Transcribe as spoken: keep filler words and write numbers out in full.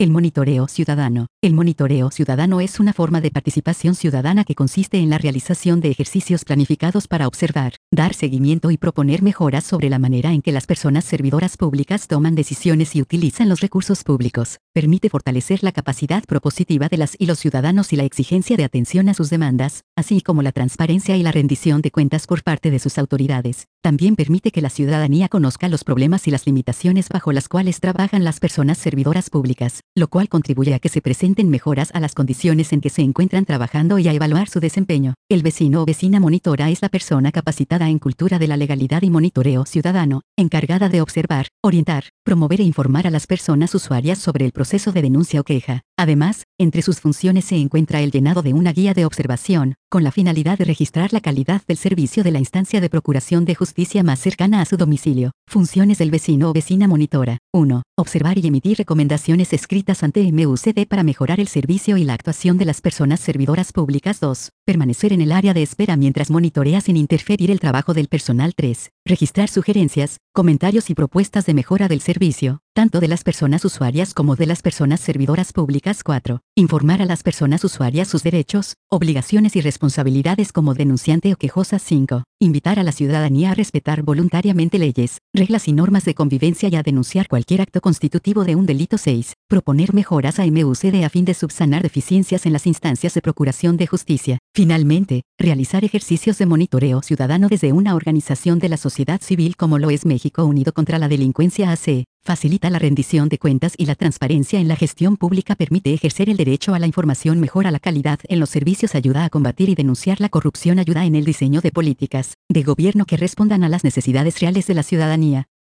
El monitoreo ciudadano. El monitoreo ciudadano es una forma de participación ciudadana que consiste en la realización de ejercicios planificados para observar, dar seguimiento y proponer mejoras sobre la manera en que las personas servidoras públicas toman decisiones y utilizan los recursos públicos. Permite fortalecer la capacidad propositiva de las y los ciudadanos y la exigencia de atención a sus demandas, así como la transparencia y la rendición de cuentas por parte de sus autoridades. También permite que la ciudadanía conozca los problemas y las limitaciones bajo las cuales trabajan las personas servidoras públicas, lo cual contribuye a que se presenten mejoras a las condiciones en que se encuentran trabajando y a evaluar su desempeño. El vecino o vecina monitora es la persona capacitada en cultura de la legalidad y monitoreo ciudadano, encargada de observar, orientar, promover e informar a las personas usuarias sobre el proceso de denuncia o queja. Además, entre sus funciones se encuentra el llenado de una guía de observación, con la finalidad de registrar la calidad del servicio de la instancia de procuración de justicia más cercana a su domicilio. Funciones del vecino o vecina monitora. uno. Observar y emitir recomendaciones escritas ante M U C D para mejorar el servicio y la actuación de las personas servidoras públicas. dos. Permanecer en el área de espera mientras monitorea sin interferir el trabajo del personal. tres. Registrar sugerencias, comentarios y propuestas de mejora del servicio, tanto de las personas usuarias como de las personas servidoras públicas. cuatro. Informar a las personas usuarias sus derechos, obligaciones y responsabilidades como denunciante o quejosa. cinco. Invitar a la ciudadanía a respetar voluntariamente leyes, reglas y normas de convivencia y a denunciar cualquier acto constitutivo de un delito. seis. Proponer mejoras a M U C D a fin de subsanar deficiencias en las instancias de procuración de justicia. Finalmente, realizar ejercicios de monitoreo ciudadano desde una organización de la sociedad civil como lo es México Unido contra la Delincuencia A C, facilita la rendición de cuentas y la transparencia en la gestión pública, permite ejercer el derecho a la información, mejora la calidad en los servicios, ayuda a combatir y denunciar la corrupción, ayuda en el diseño de políticas de gobierno que respondan a las necesidades reales de la ciudadanía.